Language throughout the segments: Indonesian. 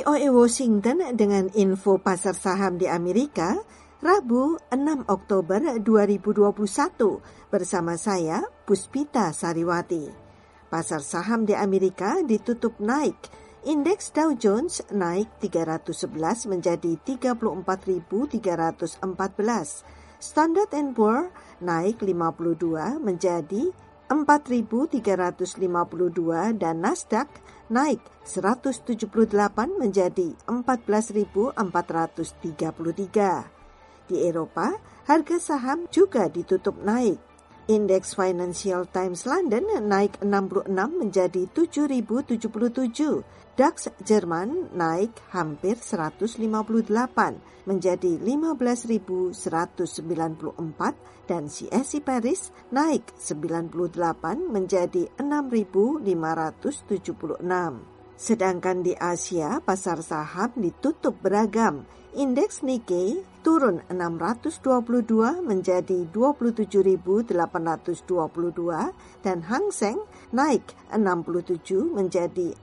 VOA Washington dengan info pasar saham di Amerika, Rabu 6 Oktober 2021 bersama saya, Puspita Sariwati. Pasar saham di Amerika ditutup naik. Indeks Dow Jones naik 311 menjadi 34.314. Standard & Poor naik 52 menjadi 4.352 dan Nasdaq naik 178 menjadi 14.433. Di Eropa, harga saham juga ditutup naik. Indeks Financial Times London naik 66 menjadi 7.077. DAX Jerman naik hampir 158 menjadi 15.194 dan CAC Paris naik 98 menjadi 6.576. Sedangkan di Asia, pasar saham ditutup beragam. Indeks Nikkei turun 622 menjadi 27.822 dan Hang Seng naik 67 menjadi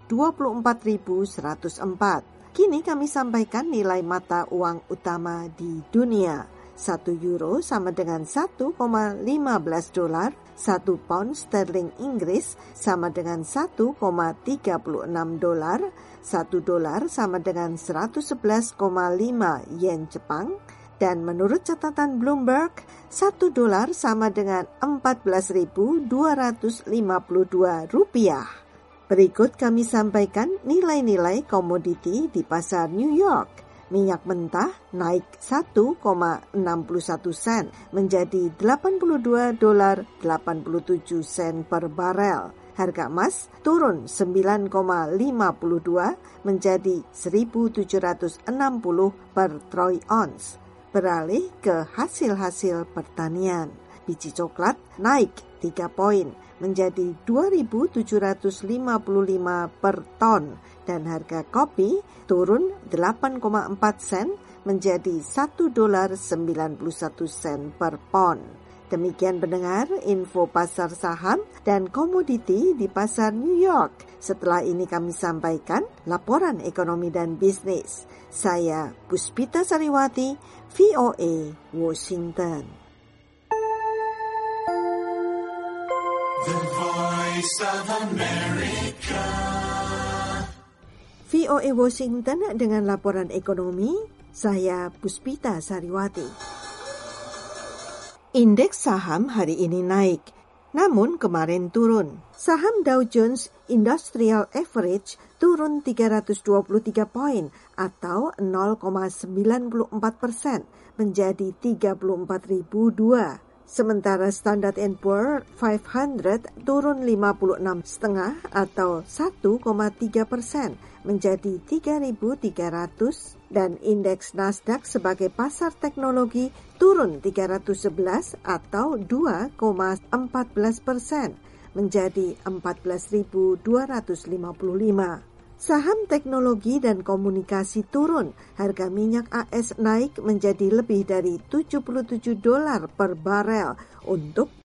24.104. Kini kami sampaikan nilai mata uang utama di dunia. 1 euro sama dengan 1,15 dolar, 1 pound sterling Inggris sama dengan 1,36 dolar, 1 dolar sama dengan 111,5 yen Jepang, dan menurut catatan Bloomberg, 1 dolar sama dengan 14.252 rupiah. Berikut kami sampaikan nilai-nilai komoditi di pasar New York. Minyak mentah naik 1,61 sen menjadi 82 dolar 87 sen per barel. Harga emas turun 9,52 menjadi 1.760 per troy ounce. Beralih ke hasil-hasil pertanian. Biji coklat naik 3 poin menjadi 2.755 per ton dan harga kopi turun 8,4 sen menjadi 1 dolar 91 sen per pon. Demikian pendengar info pasar saham dan komoditi di pasar New York. Setelah ini kami sampaikan laporan ekonomi dan bisnis. Saya Puspita Sariwati, VOA Washington. The Voice of America. VOA Washington dengan laporan ekonomi, saya Puspita Sariwati. Indeks saham hari ini naik, namun kemarin turun. Saham Dow Jones Industrial Average turun 323 poin atau 0,94% menjadi 34.002. Sementara Standard & Poor 500 turun 56,5 atau 1,3% menjadi 3.300 dan indeks Nasdaq sebagai pasar teknologi turun 311 atau 2,14% menjadi 14.255. Saham teknologi dan komunikasi turun. Harga minyak AS naik menjadi lebih dari 77 dolar per barel untuk